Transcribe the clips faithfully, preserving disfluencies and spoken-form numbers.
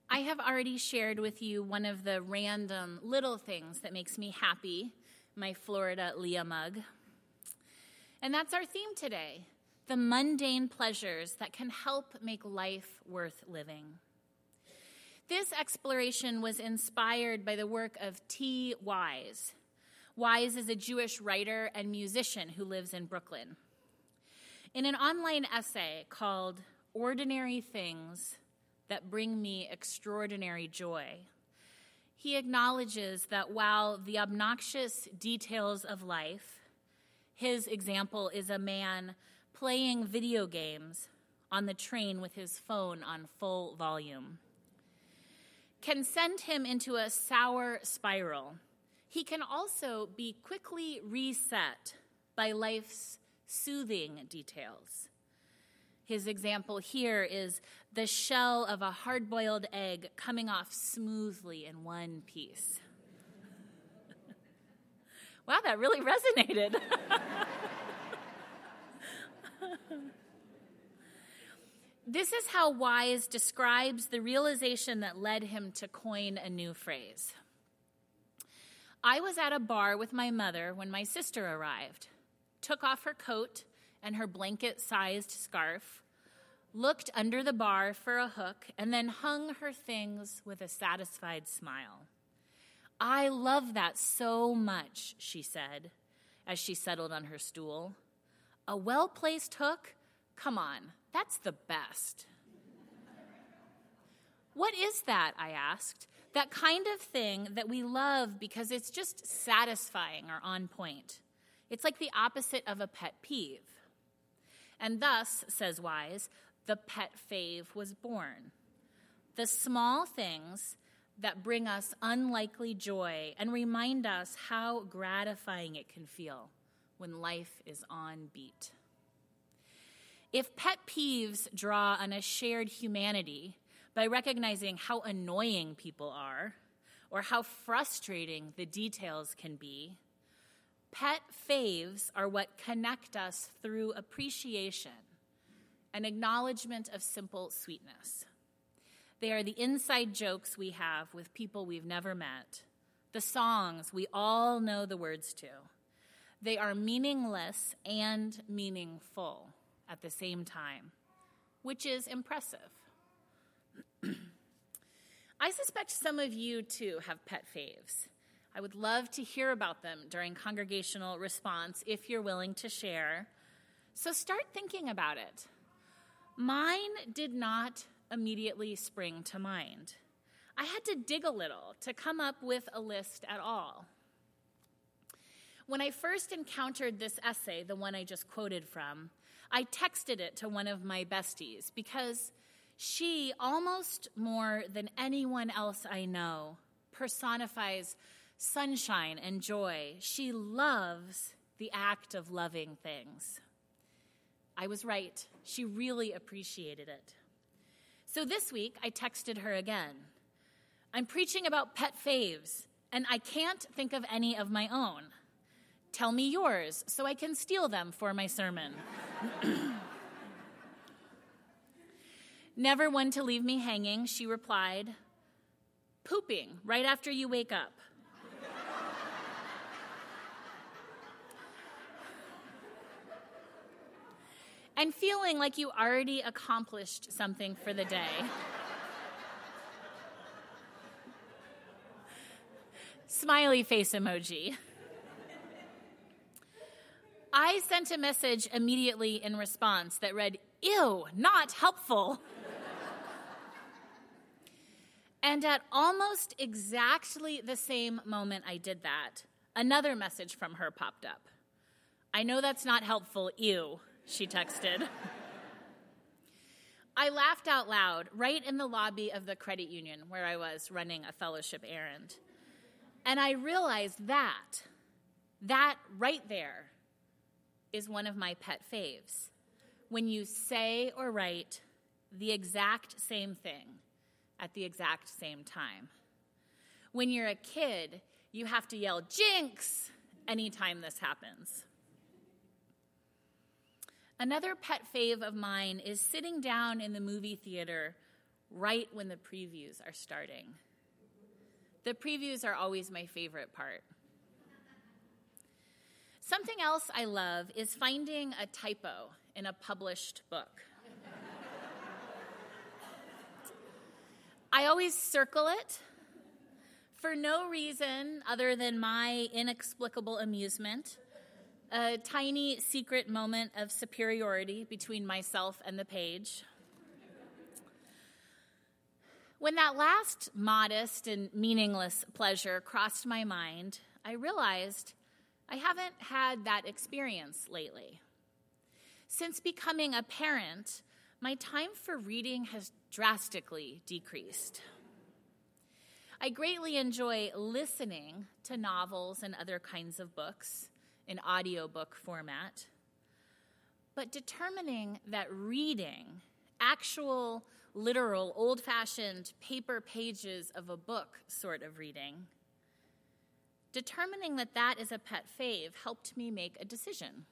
I have already shared with you one of the random little things that makes me happy, my Florida Leah mug. And that's our theme today, the mundane pleasures that can help make life worth living. This exploration was inspired by the work of T. Wise. Wise is a Jewish writer and musician who lives in Brooklyn. In an online essay called Ordinary Things That Bring Me Extraordinary Joy, he acknowledges that while the obnoxious details of life, his example is a man playing video games on the train with his phone on full volume, can send him into a sour spiral, he can also be quickly reset by life's soothing details. His example here is the shell of a hard-boiled egg coming off smoothly in one piece. Wow, that really resonated. This is how Wise describes the realization that led him to coin a new phrase. I was at a bar with my mother when my sister arrived, took off her coat and her blanket-sized scarf, looked under the bar for a hook, and then hung her things with a satisfied smile. I love that so much, she said, as she settled on her stool. A well-placed hook? Come on, that's the best. What is that, I asked? That kind of thing that we love because it's just satisfying or on point. It's like the opposite of a pet peeve. And thus, says Wise, the pet fave was born. The small things that bring us unlikely joy and remind us how gratifying it can feel when life is on beat. If pet peeves draw on a shared humanity by recognizing how annoying people are or how frustrating the details can be, pet faves are what connect us through appreciation, an acknowledgement of simple sweetness. They are the inside jokes we have with people we've never met, the songs we all know the words to. They are meaningless and meaningful at the same time, which is impressive. I suspect some of you, too, have pet faves. I would love to hear about them during congregational response if you're willing to share. So start thinking about it. Mine did not immediately spring to mind. I had to dig a little to come up with a list at all. When I first encountered this essay, the one I just quoted from, I texted it to one of my besties because she, almost more than anyone else I know, personifies sunshine and joy. She loves the act of loving things. I was right. She really appreciated it. So this week, I texted her again. I'm preaching about pet faves, and I can't think of any of my own. Tell me yours so I can steal them for my sermon. Never one to leave me hanging, she replied, pooping right after you wake up. And feeling like you already accomplished something for the day. Smiley face emoji. I sent a message immediately in response that read, ew, not helpful. And at almost exactly the same moment I did that, another message from her popped up. I know that's not helpful, ew, she texted. I laughed out loud right in the lobby of the credit union where I was running a fellowship errand. And I realized that, that right there is one of my pet faves. When you say or write the exact same thing at the exact same time. When you're a kid, you have to yell, jinx, anytime this happens. Another pet fave of mine is sitting down in the movie theater right when the previews are starting. The previews are always my favorite part. Something else I love is finding a typo in a published book. I always circle it for no reason other than my inexplicable amusement, a tiny secret moment of superiority between myself and the page. When that last modest and meaningless pleasure crossed my mind, I realized I haven't had that experience lately. Since becoming a parent, my time for reading has drastically decreased. I greatly enjoy listening to novels and other kinds of books in audiobook format, but determining that reading, actual, literal, old-fashioned paper pages of a book sort of reading, determining that that is a pet fave helped me make a decision.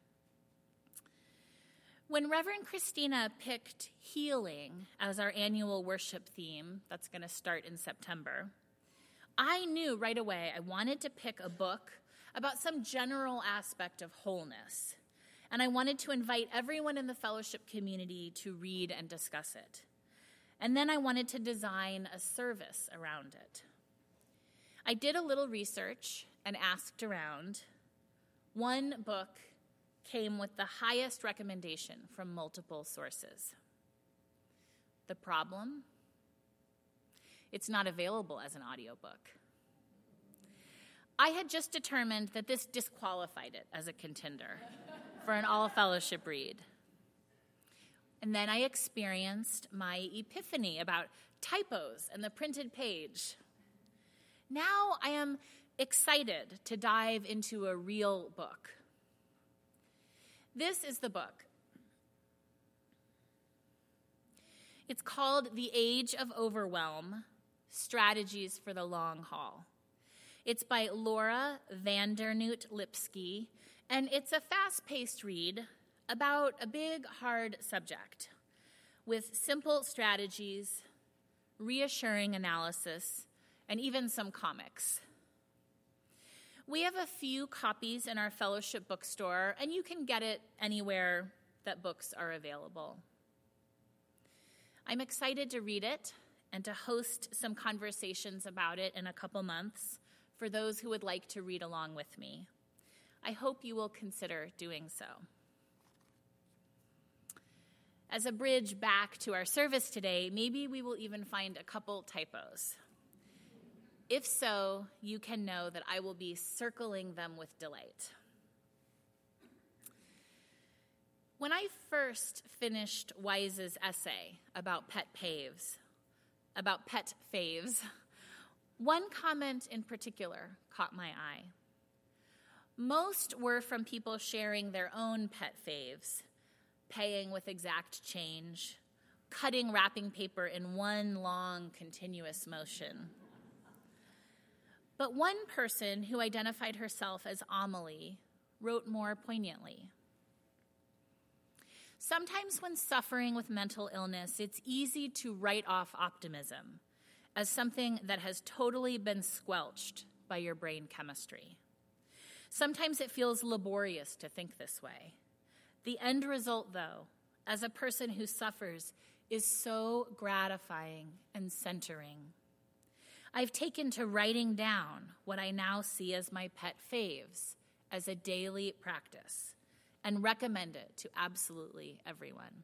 When Reverend Christina picked healing as our annual worship theme, that's going to start in September, I knew right away I wanted to pick a book about some general aspect of wholeness, and I wanted to invite everyone in the fellowship community to read and discuss it. And then I wanted to design a service around it. I did a little research and asked around. One book came with the highest recommendation from multiple sources. The problem? It's not available as an audiobook. I had just determined that this disqualified it as a contender for an all-fellowship read. And then I experienced my epiphany about typos and the printed page. Now I am excited to dive into a real book. This is the book. It's called The Age of Overwhelm, Strategies for the Long Haul. It's by Laura Vandernoot Lipsky, and it's a fast-paced read about a big, hard subject with simple strategies, reassuring analysis, and even some comics. We have a few copies in our fellowship bookstore, and you can get it anywhere that books are available. I'm excited to read it and to host some conversations about it in a couple months for those who would like to read along with me. I hope you will consider doing so. As a bridge back to our service today, maybe we will even find a couple typos. If so, you can know that I will be circling them with delight. When I first finished Wise's essay about pet faves, about pet faves, one comment in particular caught my eye. Most were from people sharing their own pet faves, paying with exact change, cutting wrapping paper in one long, continuous motion. But one person who identified herself as Amelie wrote more poignantly. Sometimes when suffering with mental illness, it's easy to write off optimism as something that has totally been squelched by your brain chemistry. Sometimes it feels laborious to think this way. The end result, though, as a person who suffers, is so gratifying and centering. I've taken to writing down what I now see as my pet faves as a daily practice and recommend it to absolutely everyone.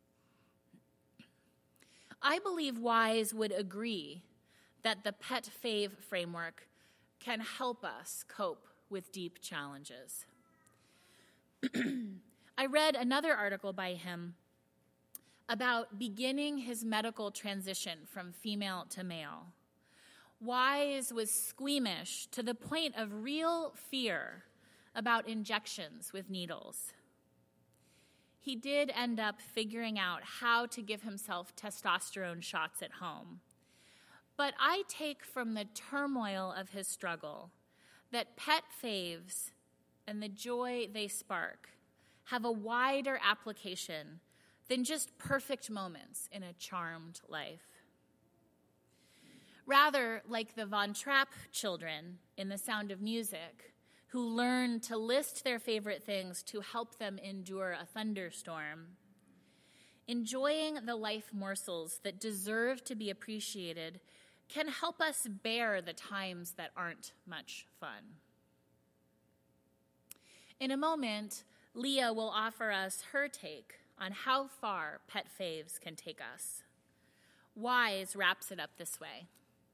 I believe Wise would agree that the pet fave framework can help us cope with deep challenges. I read another article by him about beginning his medical transition from female to male. Wise was squeamish to the point of real fear about injections with needles. He did end up figuring out how to give himself testosterone shots at home. But I take from the turmoil of his struggle that pet faves and the joy they spark have a wider application than just perfect moments in a charmed life. Rather, like the Von Trapp children in The Sound of Music, who learn to list their favorite things to help them endure a thunderstorm, enjoying the life morsels that deserve to be appreciated can help us bear the times that aren't much fun. In a moment, Leah will offer us her take on how far pet faves can take us. Wise wraps it up this way.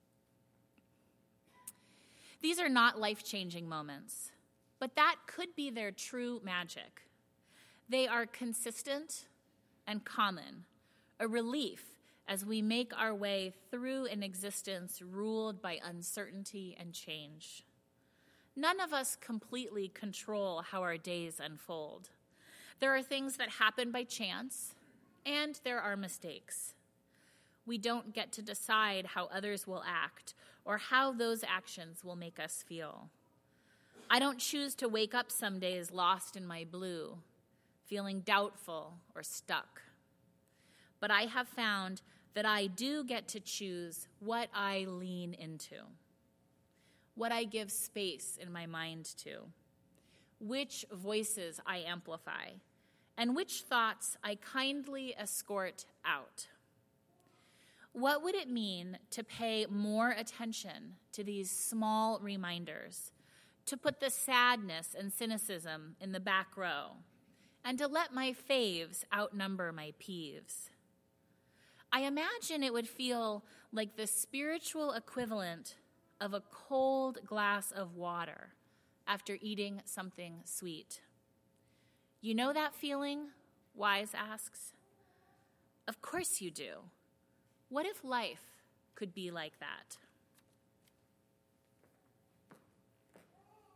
These are not life-changing moments, but that could be their true magic. They are consistent and common, a relief as we make our way through an existence ruled by uncertainty and change. None of us completely control how our days unfold. There are things that happen by chance, and there are mistakes. We don't get to decide how others will act or how those actions will make us feel. I don't choose to wake up some days lost in my blue, feeling doubtful or stuck. But I have found that I do get to choose what I lean into, what I give space in my mind to, which voices I amplify, and which thoughts I kindly escort out. What would it mean to pay more attention to these small reminders, to put the sadness and cynicism in the back row, and to let my faves outnumber my peeves? I imagine it would feel like the spiritual equivalent of a cold glass of water after eating something sweet. You know that feeling? Wise asks. Of course you do. What if life could be like that?